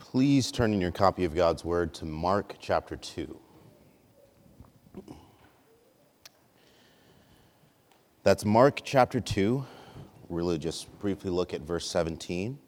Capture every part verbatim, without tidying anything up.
Please turn in your copy of God's Word to Mark chapter two. That's Mark chapter two. Really just briefly look at verse seventeen.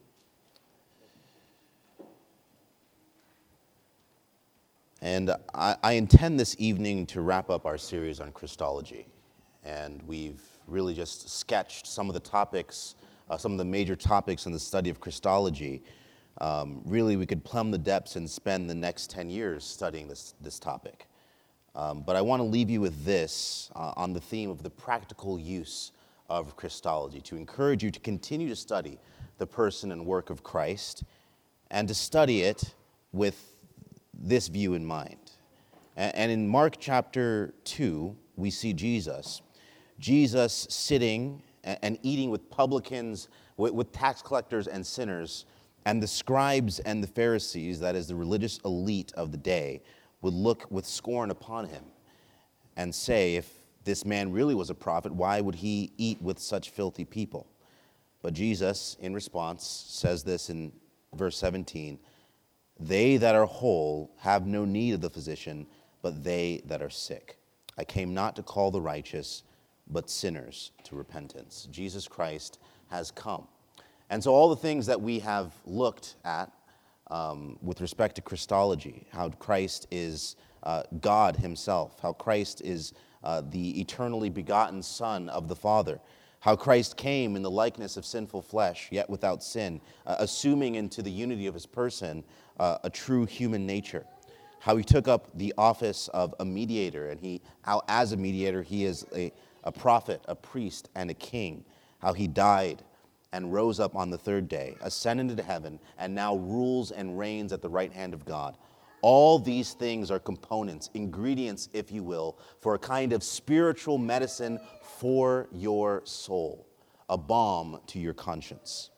And I, I intend this evening to wrap up our series on Christology. And we've really just sketched some of the topics, uh, some of the major topics in the study of Christology. Um, really, we could plumb the depths and spend the next ten years studying this, this topic. Um, but I want to leave you with this uh, on the theme of the practical use of Christology, to encourage you to continue to study the person and work of Christ, and to study it with this view in mind. And, and in Mark chapter two, we see Jesus. Jesus sitting and, and eating with publicans, with, with tax collectors and sinners. And the scribes and the Pharisees, that is the religious elite of the day, would look with scorn upon him and say, if this man really was a prophet, why would he eat with such filthy people? But Jesus, in response, says this in verse seventeen, "They that are whole have no need of the physician, but they that are sick. I came not to call the righteous, but sinners to repentance." Jesus Christ has come. And so all the things that we have looked at um, with respect to Christology, how Christ is uh, God himself, how Christ is uh, the eternally begotten Son of the Father, how Christ came in the likeness of sinful flesh, yet without sin, uh, assuming into the unity of his person uh, a true human nature, how he took up the office of a mediator, and he, how as a mediator he is a, a prophet, a priest, and a king, how he died and rose up on the third day, ascended into heaven, and now rules and reigns at the right hand of God. All these things are components, ingredients, if you will, for a kind of spiritual medicine for your soul, a balm to your conscience.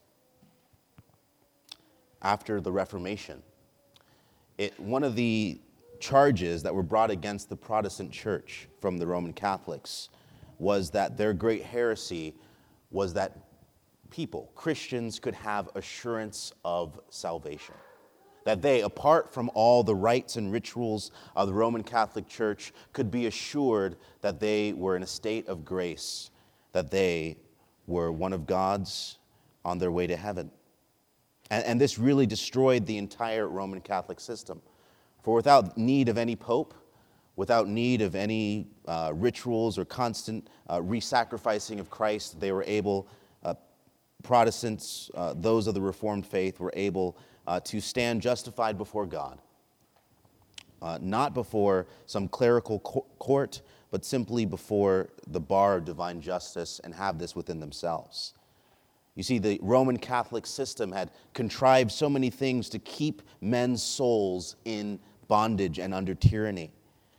After the Reformation, it, one of the charges that were brought against the Protestant church from the Roman Catholics was that their great heresy was that people, Christians, could have assurance of salvation. That they, apart from all the rites and rituals of the Roman Catholic Church, could be assured that they were in a state of grace, that they were one of God's on their way to heaven. And, and this really destroyed the entire Roman Catholic system. For without need of any pope, without need of any uh, rituals or constant uh, re-sacrificing of Christ, they were able Protestants, uh, those of the Reformed faith, were able uh, to stand justified before God. Uh, not before some clerical co- court, but simply before the bar of divine justice, and have this within themselves. You see, the Roman Catholic system had contrived so many things to keep men's souls in bondage and under tyranny.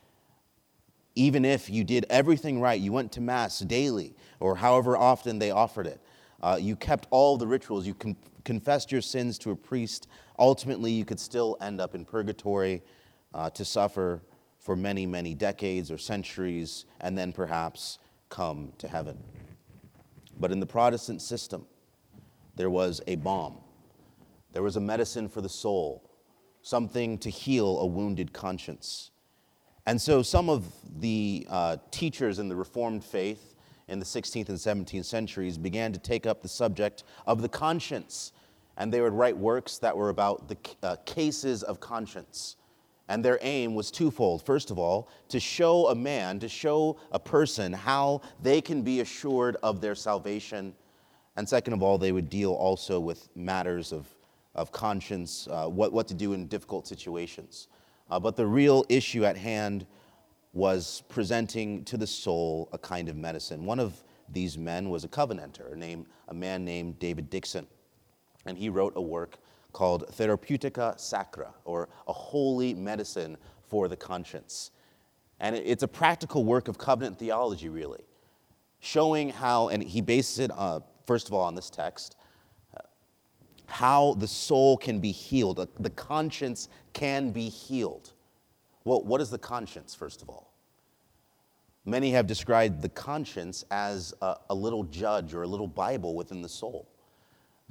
Even if you did everything right, you went to Mass daily, or however often they offered it, Uh, you kept all the rituals, you con- confessed your sins to a priest, ultimately you could still end up in purgatory uh, to suffer for many, many decades or centuries, and then perhaps come to heaven. But in the Protestant system, there was a balm. There was a medicine for the soul, something to heal a wounded conscience. And so some of the uh, teachers in the Reformed faith in the sixteenth and seventeenth centuries began to take up the subject of the conscience. And they would write works that were about the uh, cases of conscience. And their aim was twofold. First of all, to show a man, to show a person how they can be assured of their salvation. And second of all, they would deal also with matters of, of conscience, uh, what, what to do in difficult situations. Uh, but the real issue at hand was presenting to the soul a kind of medicine. One of these men was a Covenanter, named, a man named David Dixon. And he wrote a work called Therapeutica Sacra, or a holy medicine for the conscience. And it's a practical work of covenant theology, really, showing how, and he bases it, uh, first of all, on this text, uh, how the soul can be healed, uh, the conscience can be healed. Well, what is the conscience, first of all? Many have described the conscience as a, a little judge or a little Bible within the soul.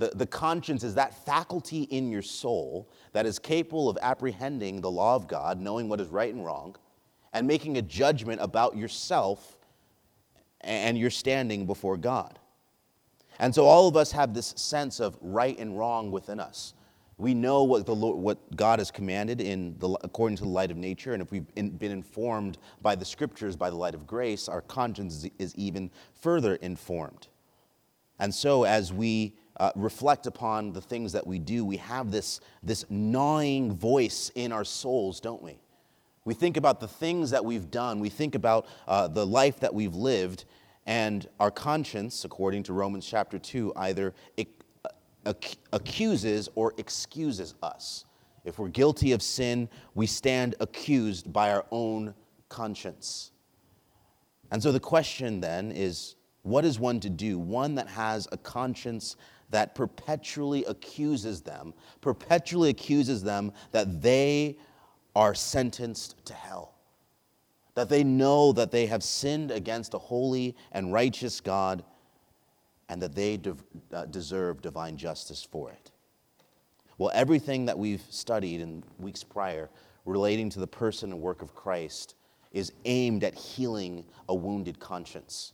The, the conscience is that faculty in your soul that is capable of apprehending the law of God, knowing what is right and wrong, and making a judgment about yourself and your standing before God. And so all of us have this sense of right and wrong within us. We know what the Lord, what God has commanded in the, according to the light of nature, and if we've in, been informed by the Scriptures, by the light of grace, our conscience is, is even further informed. And so as we uh, reflect upon the things that we do, we have this, this gnawing voice in our souls, don't we? We think about the things that we've done. We think about uh, the life that we've lived, and our conscience, according to Romans chapter two, either ac- ac- accuses or excuses us. If we're guilty of sin, we stand accused by our own conscience. And so the question then is, what is one to do? One that has a conscience that perpetually accuses them, perpetually accuses them that they are sentenced to hell, that they know that they have sinned against a holy and righteous God, and that they de- uh, deserve divine justice for it. Well, everything that we've studied in weeks prior relating to the person and work of Christ is aimed at healing a wounded conscience.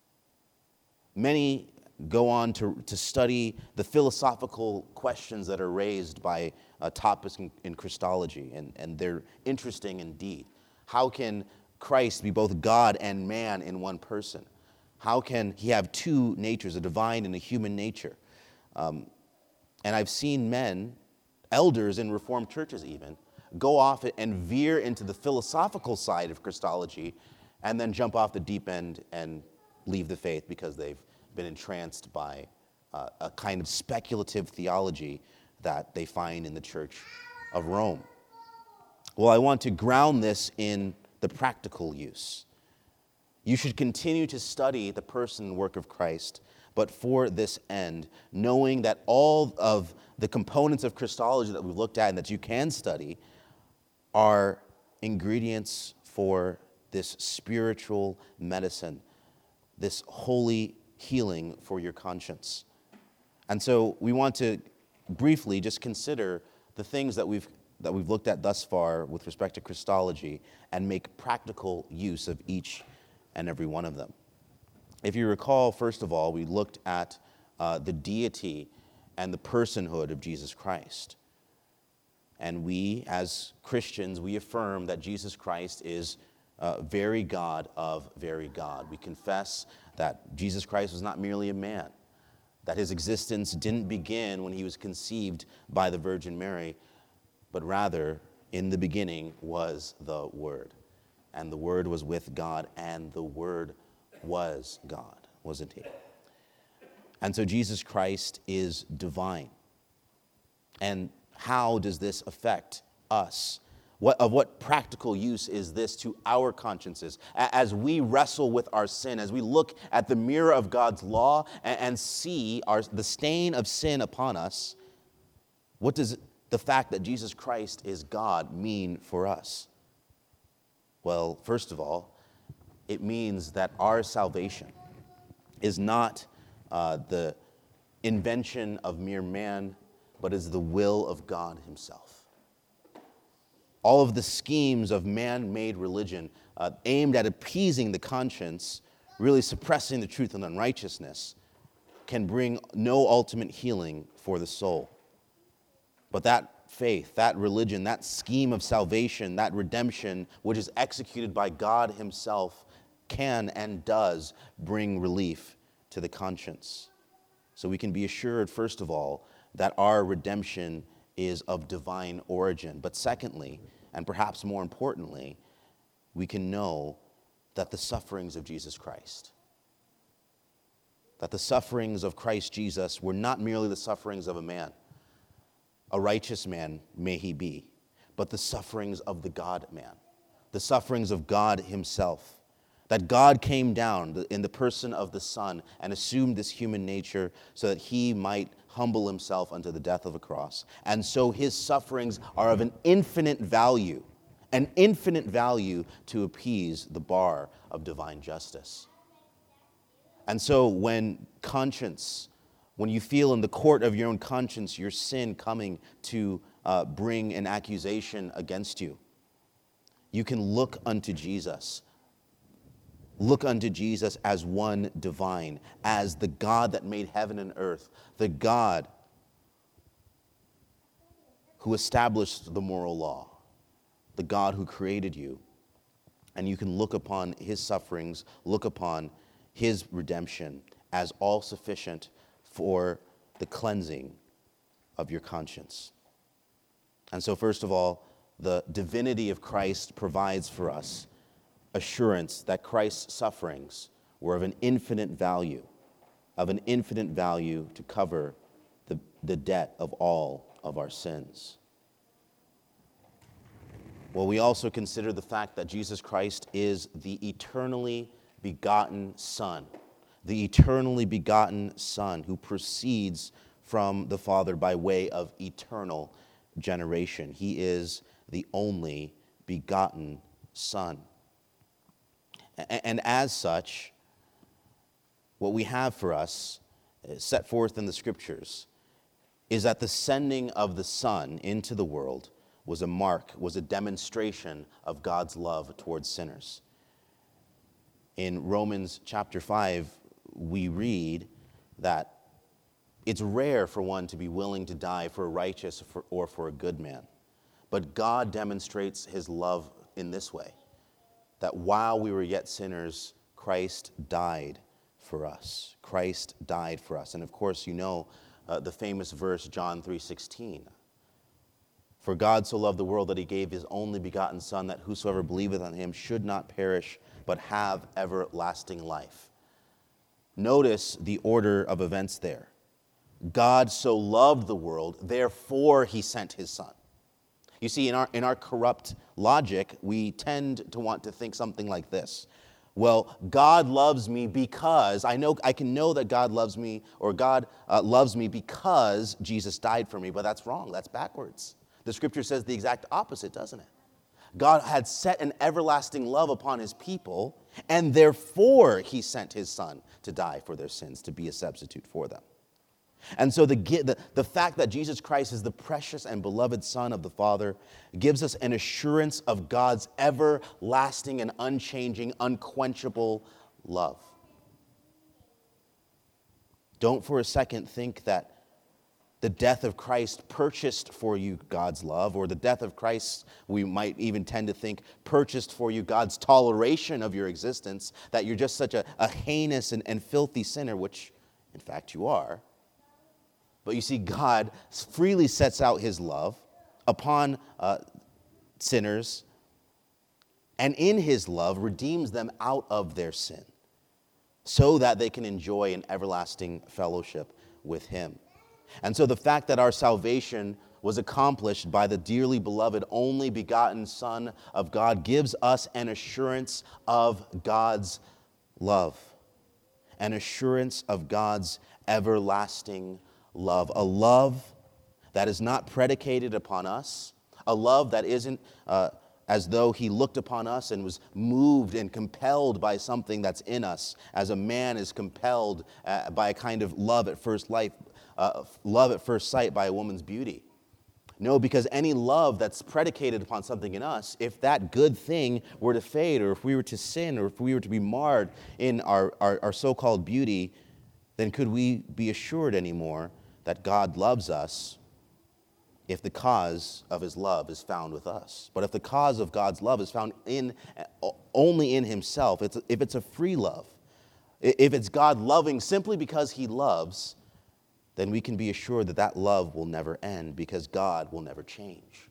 Many go on to, to study the philosophical questions that are raised by uh, topics in, in Christology, and, and they're interesting indeed. How can Christ be both God and man in one person? How can he have two natures, a divine and a human nature? Um, and I've seen men, elders in Reformed churches even, go off and veer into the philosophical side of Christology and then jump off the deep end and leave the faith because they've been entranced by uh, a kind of speculative theology that they find in the Church of Rome. Well, I want to ground this in the practical use. You should continue to study the person and work of Christ, but for this end, knowing that all of the components of Christology that we've looked at and that you can study are ingredients for this spiritual medicine, this holy healing for your conscience. And so we want to briefly just consider the things that we've that we've looked at thus far with respect to Christology and make practical use of each and every one of them. If you recall, first of all, we looked at uh, the deity and the personhood of Jesus Christ. And we, as Christians, we affirm that Jesus Christ is uh, very God of very God. We confess that Jesus Christ was not merely a man, that his existence didn't begin when he was conceived by the Virgin Mary, but rather, in the beginning was the Word. And the Word was with God, and the Word was God, wasn't he? And so Jesus Christ is divine. And how does this affect us? What, of what practical use is this to our consciences? As we wrestle with our sin, as we look at the mirror of God's law and, and see our, the stain of sin upon us, what does the fact that Jesus Christ is God mean for us? Well, first of all, it means that our salvation is not uh, the invention of mere man, but is the will of God himself. All of the schemes of man-made religion uh, aimed at appeasing the conscience, really suppressing the truth and unrighteousness, can bring no ultimate healing for the soul. But that faith, that religion, that scheme of salvation, that redemption, which is executed by God himself, can and does bring relief to the conscience. So we can be assured, first of all, that our redemption is of divine origin. But secondly, and perhaps more importantly, we can know that the sufferings of Jesus Christ, that the sufferings of Christ Jesus were not merely the sufferings of a man, a righteous man may he be, but the sufferings of the God-man, the sufferings of God himself, that God came down in the person of the Son and assumed this human nature so that he might humble himself unto the death of a cross. And so his sufferings are of an infinite value, an infinite value to appease the bar of divine justice. And so when conscience, when you feel in the court of your own conscience your sin coming to uh, bring an accusation against you, you can look unto Jesus. Look unto Jesus as one divine, as the God that made heaven and earth, the God who established the moral law, the God who created you. And you can look upon his sufferings, look upon his redemption as all sufficient for the cleansing of your conscience. And so, first of all, the divinity of Christ provides for us assurance that Christ's sufferings were of an infinite value, of an infinite value to cover the, the debt of all of our sins. Well, we also consider the fact that Jesus Christ is the eternally begotten Son, the eternally begotten Son who proceeds from the Father by way of eternal generation. He is the only begotten Son. And as such, what we have for us, set forth in the Scriptures, is that the sending of the Son into the world was a mark, was a demonstration of God's love towards sinners. In Romans chapter five, we read that it's rare for one to be willing to die for a righteous or for a good man. But God demonstrates his love in this way, that while we were yet sinners, Christ died for us. Christ died for us. And of course, you know uh, the famous verse, John three sixteen. For God so loved the world that he gave his only begotten Son, that whosoever believeth on him should not perish, but have everlasting life. Notice the order of events there. God so loved the world, therefore he sent his Son. You see, in our, in our corrupt logic, we tend to want to think something like this. Well, God loves me because, I know I can know that God loves me, or God uh, loves me because Jesus died for me, but that's wrong. That's backwards. The Scripture says the exact opposite, doesn't it? God had set an everlasting love upon his people, and therefore he sent his Son to die for their sins, to be a substitute for them. And so the, the, the fact that Jesus Christ is the precious and beloved Son of the Father gives us an assurance of God's everlasting and unchanging, unquenchable love. Don't for a second think that the death of Christ purchased for you God's love, or the death of Christ, we might even tend to think, purchased for you God's toleration of your existence, that you're just such a, a heinous and, and filthy sinner, which in fact you are. But you see, God freely sets out his love upon uh, sinners, and in his love redeems them out of their sin, so that they can enjoy an everlasting fellowship with him. And so the fact that our salvation was accomplished by the dearly beloved, only begotten Son of God gives us an assurance of God's love, an assurance of God's everlasting love, a love that is not predicated upon us, a love that isn't uh, as though he looked upon us and was moved and compelled by something that's in us, as a man is compelled uh, by a kind of love at first life, uh, love at first sight by a woman's beauty. No, because any love that's predicated upon something in us, if that good thing were to fade, or if we were to sin, or if we were to be marred in our, our, our so-called beauty, then could we be assured anymore that God loves us if the cause of his love is found with us? But if the cause of God's love is found in only in himself, it's, if it's a free love, if it's God loving simply because he loves, then we can be assured that that love will never end, because God will never change.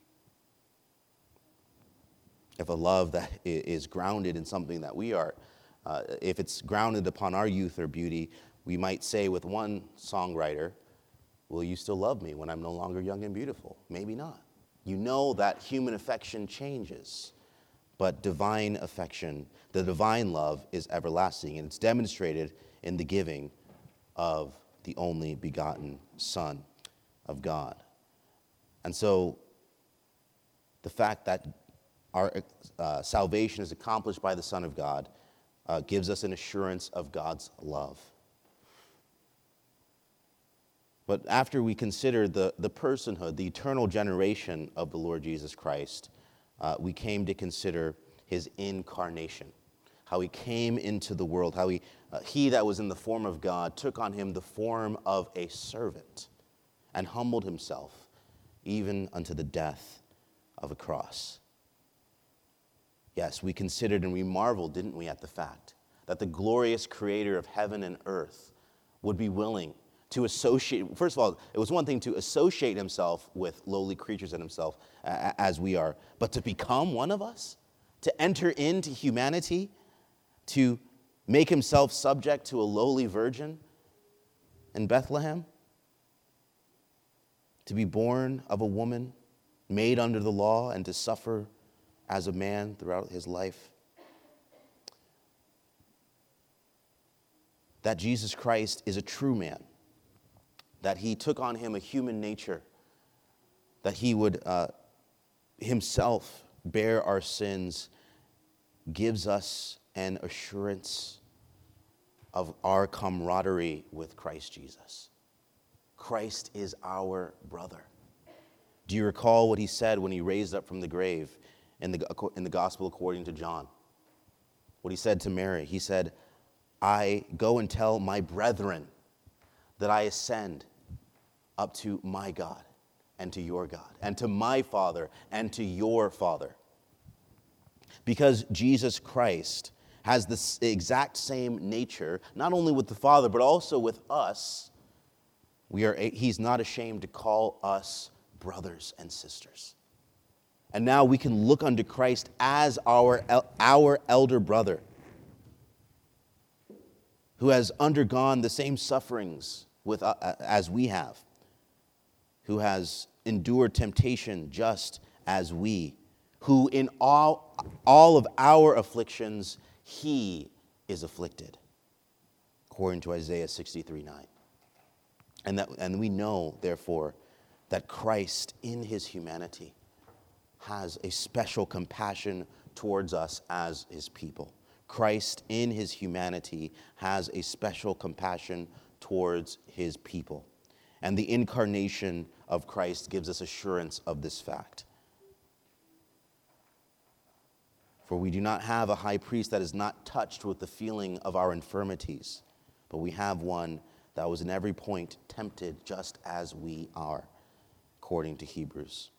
If a love that is grounded in something that we are, uh, if it's grounded upon our youth or beauty, we might say with one songwriter, will you still love me when I'm no longer young and beautiful? Maybe not. You know that human affection changes, but divine affection, the divine love, is everlasting, and it's demonstrated in the giving of the only begotten Son of God. And so the fact that our uh, salvation is accomplished by the Son of God uh, gives us an assurance of God's love. But after we consider the, the personhood, the eternal generation of the Lord Jesus Christ, uh, we came to consider his incarnation, how he came into the world, how he, uh, he that was in the form of God took on him the form of a servant and humbled himself even unto the death of a cross. Yes, we considered and we marveled, didn't we, at the fact that the glorious creator of heaven and earth would be willing to associate. First of all, it was one thing to associate himself with lowly creatures and himself uh, as we are, but to become one of us, to enter into humanity, to make himself subject to a lowly virgin in Bethlehem, to be born of a woman, made under the law, and to suffer as a man throughout his life. That Jesus Christ is a true man, that he took on him a human nature, that he would uh, himself bear our sins, gives us an assurance of our camaraderie with Christ Jesus. Christ is our brother. Do you recall what he said when he raised up from the grave in the, in the gospel according to John? What he said to Mary, he said, I go and tell my brethren that I ascend up to my God and to your God and to my Father and to your Father. Because Jesus Christ has the exact same nature, not only with the Father, but also with us, we are, he's not ashamed to call us brothers and sisters. And now we can look unto Christ as our, our elder brother, who has undergone the same sufferings with, uh, as we have, who has endured temptation just as we, who in all, all of our afflictions, he is afflicted, according to Isaiah sixty-three nine. And, that, and we know, therefore, that Christ in his humanity has a special compassion towards us as his people. Christ in his humanity has a special compassion towards his people. And the incarnation of Christ gives us assurance of this fact. For we do not have a high priest that is not touched with the feeling of our infirmities, but we have one that was in every point tempted just as we are, according to Hebrews.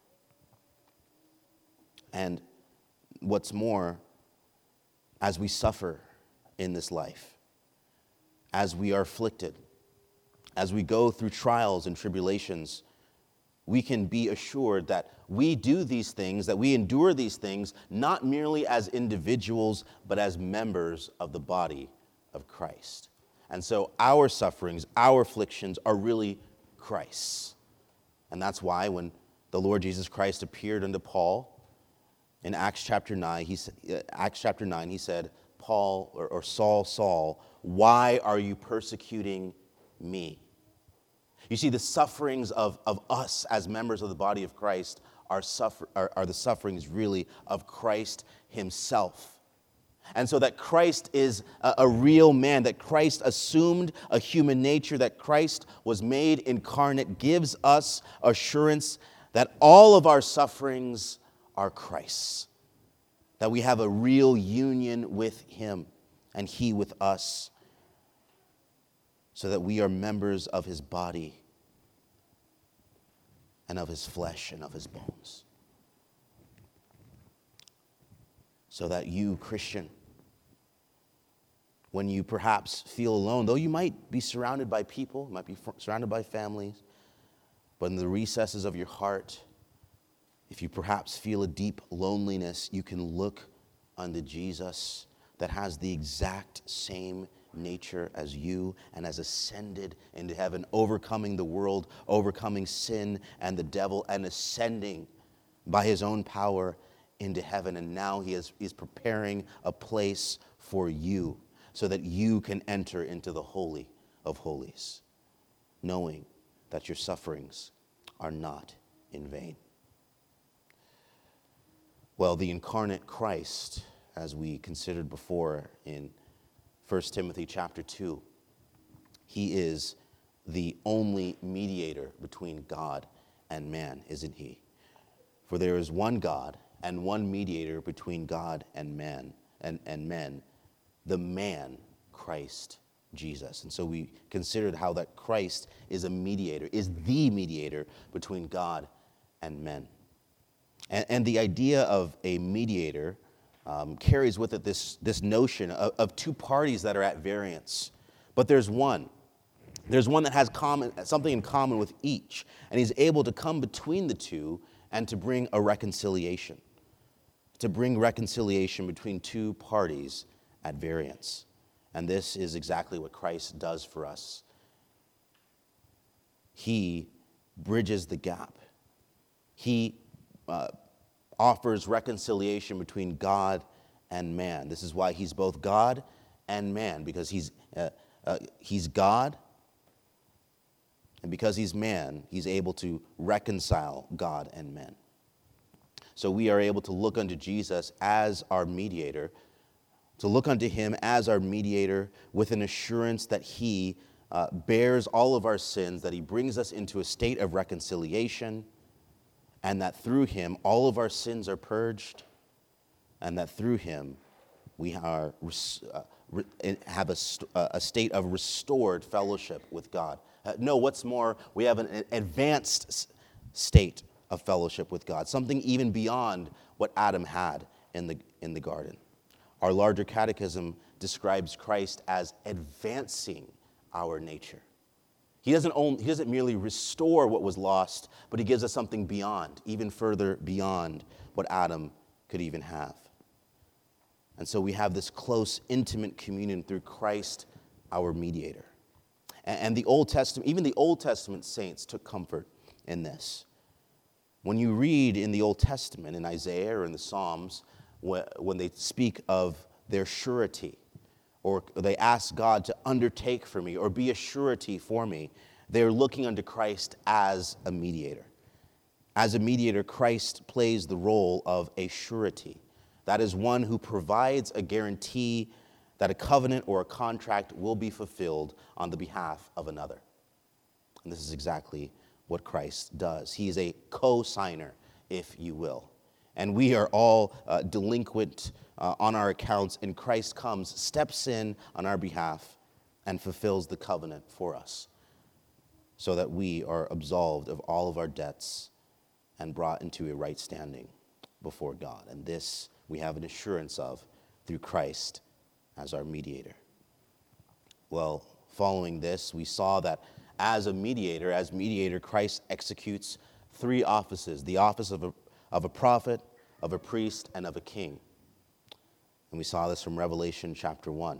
And what's more, as we suffer in this life, as we are afflicted, as we go through trials and tribulations, we can be assured that we do these things, that we endure these things, not merely as individuals, but as members of the body of Christ. And so our sufferings, our afflictions are really Christ's. And that's why when the Lord Jesus Christ appeared unto Paul in Acts chapter nine, he, Acts chapter nine, he said, Paul, or, or Saul, Saul, why are you persecuting me? You see, the sufferings of, of us as members of the body of Christ are, suffer, are, are the sufferings really of Christ himself. And so that Christ is a, a real man, that Christ assumed a human nature, that Christ was made incarnate, gives us assurance that all of our sufferings are Christ's, that we have a real union with him and he with us, so that we are members of his body and of his flesh and of his bones. So that you, Christian, when you perhaps feel alone, though you might be surrounded by people, might be surrounded by families, but in the recesses of your heart, if you perhaps feel a deep loneliness, you can look unto Jesus that has the exact same nature as you and has ascended into heaven, overcoming the world, overcoming sin and the devil, and ascending by his own power into heaven. And now he is he's preparing a place for you so that you can enter into the Holy of Holies, knowing that your sufferings are not in vain. Well, the incarnate Christ, as we considered before in First Timothy chapter two, he is the only mediator between God and man, isn't he? For there is one God and one mediator between God and man and, and men, the man, Christ Jesus. And so we considered how that Christ is a mediator, is the mediator between God and men. And, and the idea of a mediator um, carries with it this, this notion of, of two parties that are at variance. But there's one. There's one that has common, something in common with each. And he's able to come between the two and to bring a reconciliation. To bring reconciliation between two parties at variance. And this is exactly what Christ does for us. He bridges the gap. He uh, offers reconciliation between God and man. This is why he's both God and man, because he's uh, uh, he's God, and because he's man, he's able to reconcile God and men. So we are able to look unto Jesus as our mediator, to look unto him as our mediator with an assurance that he uh, bears all of our sins, that he brings us into a state of reconciliation, and that through him all of our sins are purged, and that through him we are, uh, have a, a state of restored fellowship with God. Uh, no, what's more, we have an advanced state of fellowship with God, something even beyond what Adam had in the, in the garden. Our larger catechism describes Christ as advancing our nature. He doesn't, only, he doesn't merely restore what was lost, but he gives us something beyond, even further beyond what Adam could even have. And so we have this close, intimate communion through Christ, our mediator. And, and the Old Testament, even the Old Testament saints took comfort in this. When you read in the Old Testament, in Isaiah or in the Psalms, when they speak of their surety, or they ask God to undertake for me or be a surety for me, they're looking unto Christ as a mediator. As a mediator, Christ plays the role of a surety. That is one who provides a guarantee that a covenant or a contract will be fulfilled on the behalf of another. And this is exactly what Christ does. He is a co-signer, if you will. And we are all uh, delinquent uh, on our accounts, and Christ comes, steps in on our behalf, and fulfills the covenant for us, so that we are absolved of all of our debts and brought into a right standing before God. And this we have an assurance of through Christ as our mediator. Well, following this, we saw that as a mediator, as mediator, Christ executes three offices: the office of a, of a prophet, of a priest, and of a king. And we saw this from Revelation chapter one.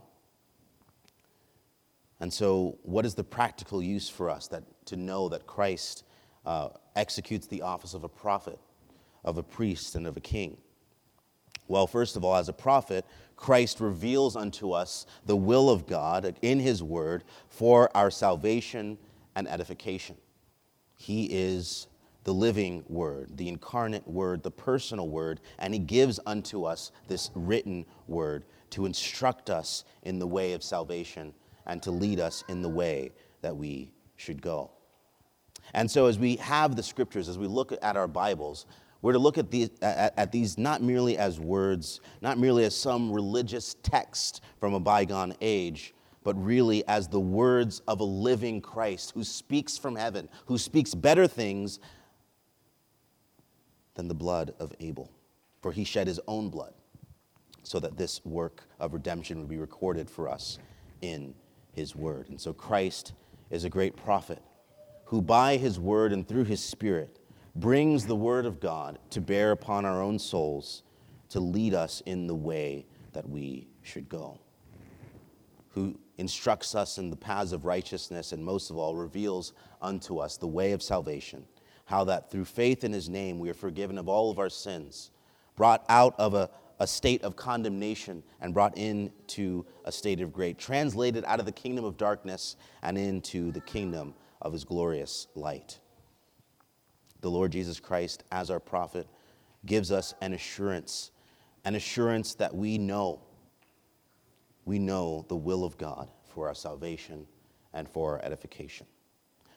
And so what is the practical use for us that to know that Christ uh, executes the office of a prophet, of a priest, and of a king? Well, first of all, as a prophet, Christ reveals unto us the will of God in his word for our salvation and edification. He is the living word, the incarnate word, the personal word, and he gives unto us this written word to instruct us in the way of salvation and to lead us in the way that we should go. And so as we have the scriptures, as we look at our Bibles, we're to look at these, at, at these not merely as words, not merely as some religious text from a bygone age, but really as the words of a living Christ who speaks from heaven, who speaks better things than the blood of Abel. For he shed his own blood so that this work of redemption would be recorded for us in his word. And so Christ is a great prophet who by his word and through his spirit brings the word of God to bear upon our own souls to lead us in the way that we should go, who instructs us in the paths of righteousness and most of all reveals unto us the way of salvation, how that through faith in his name we are forgiven of all of our sins, brought out of a, a state of condemnation and brought into a state of grace, translated out of the kingdom of darkness and into the kingdom of his glorious light. The Lord Jesus Christ, as our prophet, gives us an assurance, an assurance that we know, we know the will of God for our salvation and for our edification.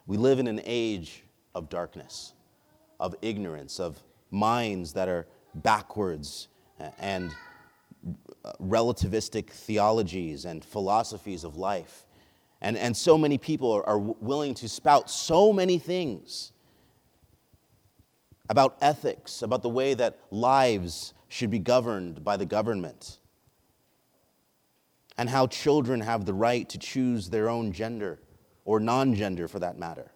We live in an age of darkness, of ignorance, of minds that are backwards and relativistic theologies and philosophies of life. And, and so many people are, are willing to spout so many things about ethics, about the way that lives should be governed by the government, and how children have the right to choose their own gender, or non-gender for that matter.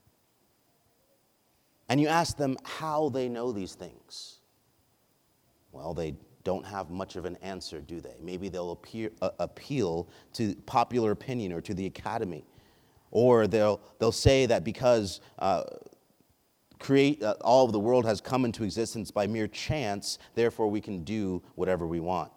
And you ask them how they know these things. Well, they don't have much of an answer, do they? Maybe they'll appear, uh, appeal to popular opinion or to the academy. Or they'll, they'll say that because uh, create, uh, all of the world has come into existence by mere chance, therefore we can do whatever we want.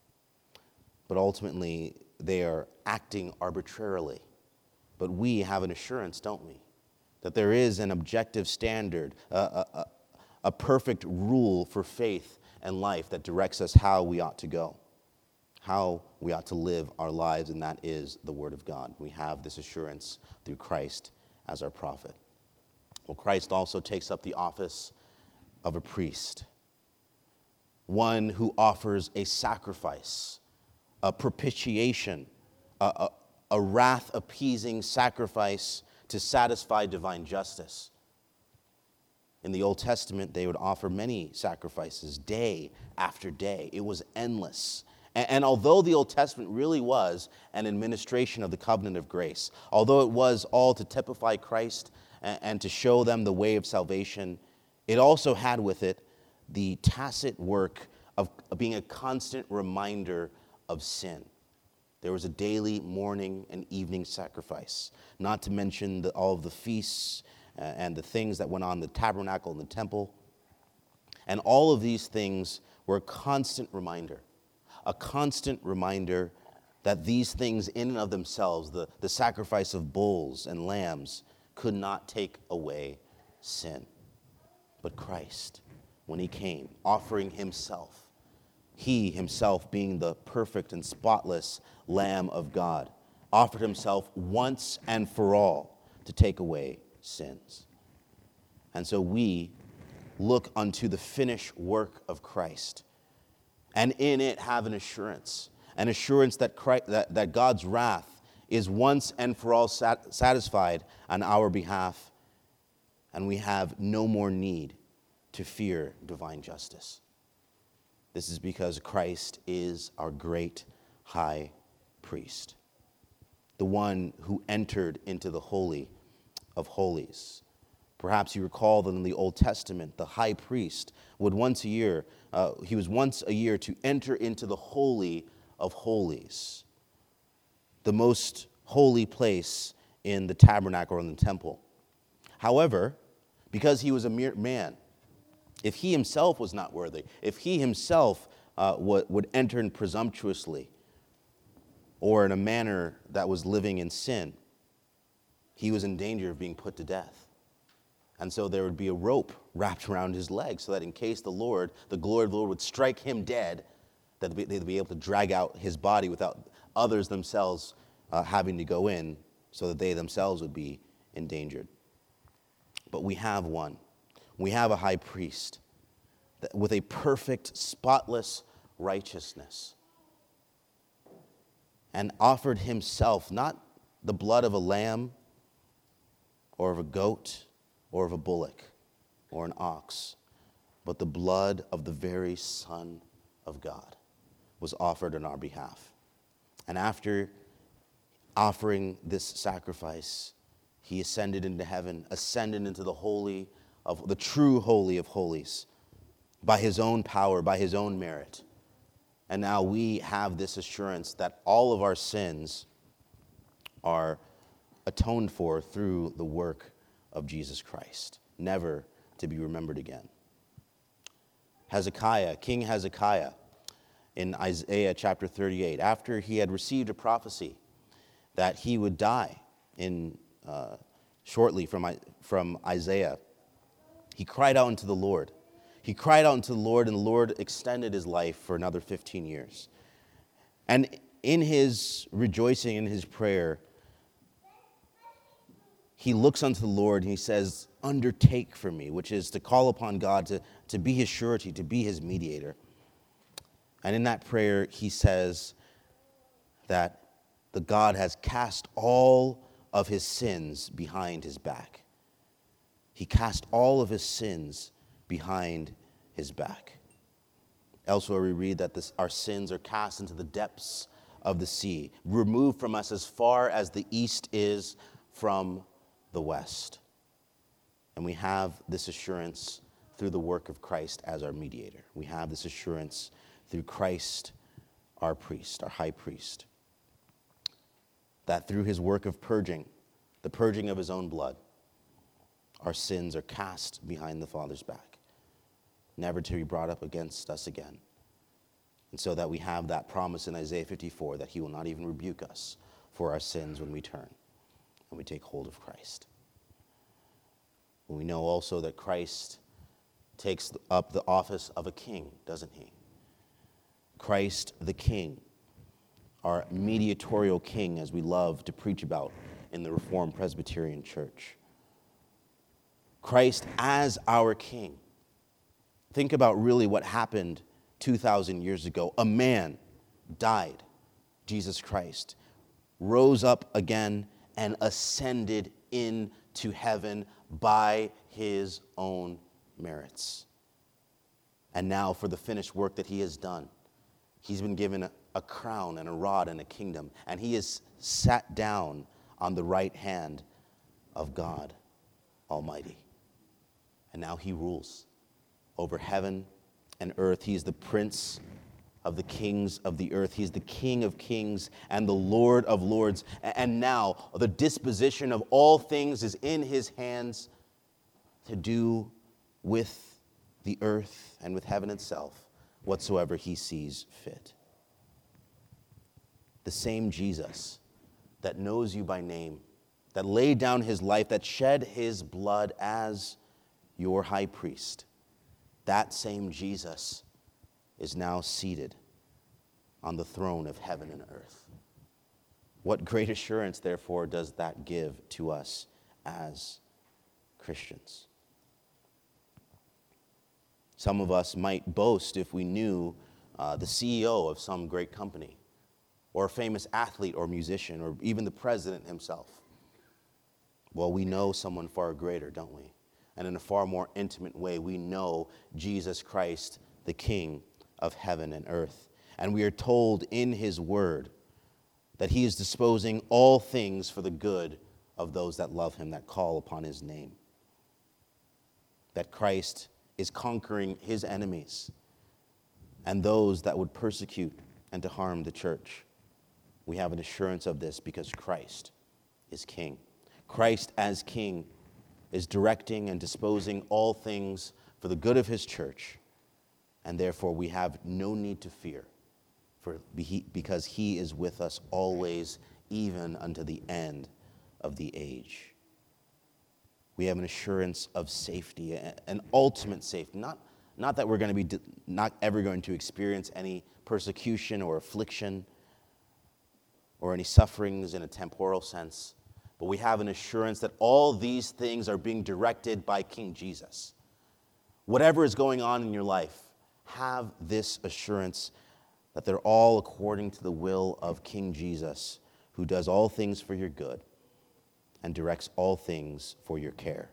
But ultimately, they are acting arbitrarily. But we have an assurance, don't we? That there is an objective standard, a, a, a perfect rule for faith and life that directs us how we ought to go, how we ought to live our lives, and that is the Word of God. We have this assurance through Christ as our prophet. Well, Christ also takes up the office of a priest, one who offers a sacrifice, a propitiation, a, a, a wrath-appeasing sacrifice to satisfy divine justice. In the Old Testament, they would offer many sacrifices day after day. It was endless. And, and although the Old Testament really was an administration of the covenant of grace, although it was all to typify Christ and, and to show them the way of salvation, it also had with it the tacit work of, of being a constant reminder of sin. There was a daily morning and evening sacrifice, not to mention the, all of the feasts uh, and the things that went on in the tabernacle and the temple. And all of these things were a constant reminder, a constant reminder that these things in and of themselves, the, the sacrifice of bulls and lambs, could not take away sin. But Christ, when he came, offering himself, he himself being the perfect and spotless Lamb of God, offered himself once and for all to take away sins. And so we look unto the finished work of Christ, and in it have an assurance, an assurance that, Christ, that, that God's wrath is once and for all sat, satisfied on our behalf, and we have no more need to fear divine justice. This is because Christ is our great high priest, the one who entered into the Holy of Holies. Perhaps you recall that in the Old Testament, the high priest would once a year, uh, he was once a year to enter into the Holy of Holies, the most holy place in the tabernacle or in the temple. However, because he was a mere man, if he himself was not worthy, if he himself uh, w- would enter in presumptuously or in a manner that was living in sin, he was in danger of being put to death. And so there would be a rope wrapped around his leg so that in case the Lord, the glory of the Lord would strike him dead, that they'd be able to drag out his body without others themselves uh, having to go in so that they themselves would be endangered. But we have one. We have a high priest with a perfect, spotless righteousness, and offered himself, not the blood of a lamb or of a goat or of a bullock or an ox, but the blood of the very Son of God was offered on our behalf. And after offering this sacrifice, he ascended into heaven, ascended into the holy of the true holy of holies, by his own power, by his own merit. And now we have this assurance that all of our sins are atoned for through the work of Jesus Christ, never to be remembered again. Hezekiah, King Hezekiah, in Isaiah chapter thirty-eight, after he had received a prophecy that he would die in uh, shortly from, from Isaiah, he cried out unto the Lord. He cried out unto the Lord, and the Lord extended his life for another fifteen years. And in his rejoicing, in his prayer, he looks unto the Lord and he says, undertake for me, which is to call upon God to, to be his surety, to be his mediator. And in that prayer, he says that the God has cast all of his sins behind his back. He cast all of his sins behind his back. Elsewhere we read that this, our sins are cast into the depths of the sea, removed from us as far as the east is from the west. And we have this assurance through the work of Christ as our mediator. We have this assurance through Christ, our priest, our high priest, that through his work of purging, the purging of his own blood, our sins are cast behind the Father's back, never to be brought up against us again. And so that we have that promise in Isaiah fifty-four that he will not even rebuke us for our sins when we turn and we take hold of Christ. We know also that Christ takes up the office of a king, doesn't he? Christ the King, our mediatorial king, as we love to preach about in the Reformed Presbyterian Church. Christ as our king. Think about really what happened two thousand years ago. A man died, Jesus Christ, rose up again and ascended into heaven by his own merits. And now for the finished work that he has done, he's been given a, a crown and a rod and a kingdom, and he is sat down on the right hand of God Almighty. And now he rules over heaven and earth. He is the prince of the kings of the earth. He is the King of kings and the Lord of lords. And now the disposition of all things is in his hands to do with the earth and with heaven itself whatsoever he sees fit. The same Jesus that knows you by name, that laid down his life, that shed his blood as your high priest, that same Jesus is now seated on the throne of heaven and earth. What great assurance, therefore, does that give to us as Christians? Some of us might boast if we knew uh, the C E O of some great company, or a famous athlete or musician, or even the president himself. Well, we know someone far greater, don't we? And in a far more intimate way, we know Jesus Christ, the King of heaven and earth. And we are told in his word that he is disposing all things for the good of those that love him, that call upon his name. That Christ is conquering his enemies and those that would persecute and to harm the church. We have an assurance of this because Christ is King. Christ as King is directing and disposing all things for the good of his church, and therefore we have no need to fear, for because he is with us always, even unto the end of the age. We have an assurance of safety, an ultimate safety, not, not that we're going to be not ever going to experience any persecution or affliction or any sufferings in a temporal sense, but we have an assurance that all these things are being directed by King Jesus. Whatever is going on in your life, have this assurance that they're all according to the will of King Jesus, who does all things for your good and directs all things for your care.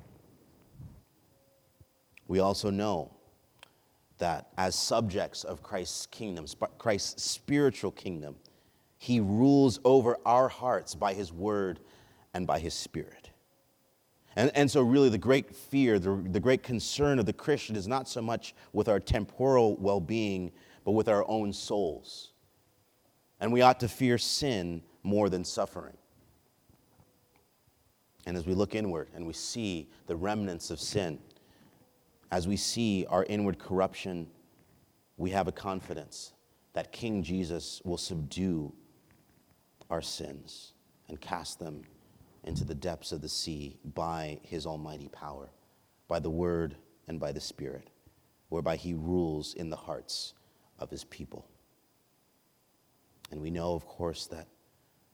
We also know that as subjects of Christ's kingdom, Christ's spiritual kingdom, he rules over our hearts by his word and by his spirit. And, and so really the great fear, the, the great concern of the Christian is not so much with our temporal well-being, but with our own souls. And we ought to fear sin more than suffering. And as we look inward and we see the remnants of sin, as we see our inward corruption, we have a confidence that King Jesus will subdue our sins and cast them into the depths of the sea by his almighty power, by the word and by the Spirit, whereby he rules in the hearts of his people. And we know, of course, that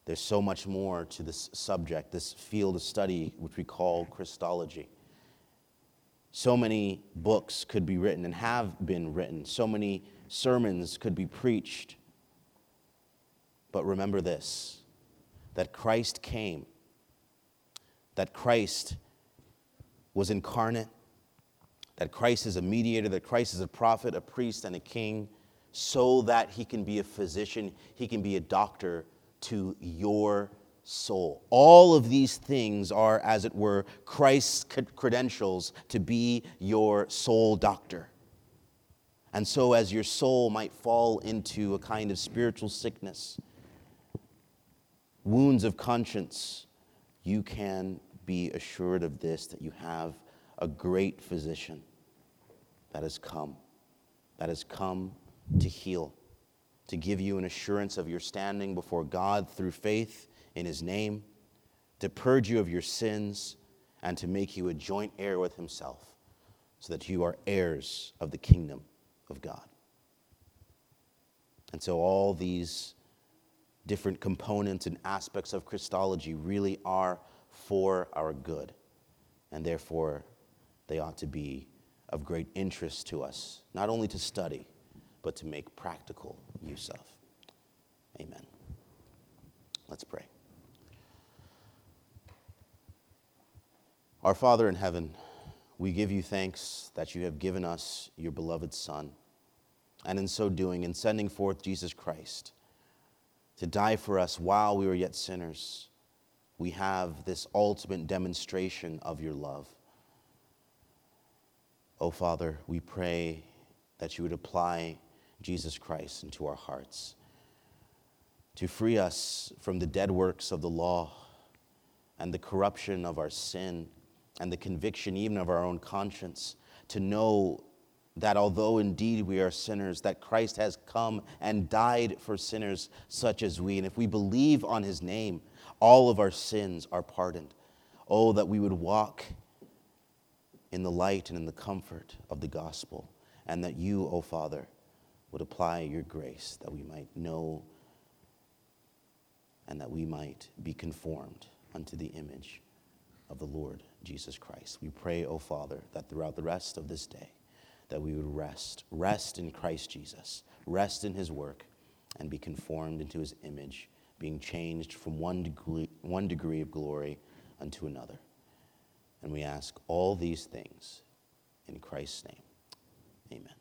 There's so much more to this subject, this field of study, which we call Christology. So many books could be written and have been written. So many sermons could be preached. But remember this, that Christ came, that Christ was incarnate, that Christ is a mediator, that Christ is a prophet, a priest, and a king, so that he can be a physician, he can be a doctor to your soul. All of these things are, as it were, Christ's credentials to be your soul doctor. And so as your soul might fall into a kind of spiritual sickness, wounds of conscience, you can be assured of this, that you have a great physician that has come, that has come to heal, to give you an assurance of your standing before God through faith in his name, to purge you of your sins, and to make you a joint heir with himself, so that you are heirs of the kingdom of God. And so all these different components and aspects of Christology really are for our good, and therefore they ought to be of great interest to us, not only to study, but to make practical use of. Amen. Let's pray. Our Father in heaven, we give you thanks that you have given us your beloved Son, and in so doing, in sending forth Jesus Christ to die for us while we were yet sinners, we have this ultimate demonstration of your love. Oh, Father, we pray that you would apply Jesus Christ into our hearts to free us from the dead works of the law and the corruption of our sin and the conviction even of our own conscience, to know that although indeed we are sinners, that Christ has come and died for sinners such as we. And if we believe on his name, all of our sins are pardoned. Oh, that we would walk in the light and in the comfort of the gospel, and that you, O Father, would apply your grace, that we might know and that we might be conformed unto the image of the Lord Jesus Christ. We pray, O Father, that throughout the rest of this day, that we would rest, rest in Christ Jesus, rest in his work, and be conformed into his image, being changed from one degree, one degree of glory unto another. And we ask all these things in Christ's name. Amen.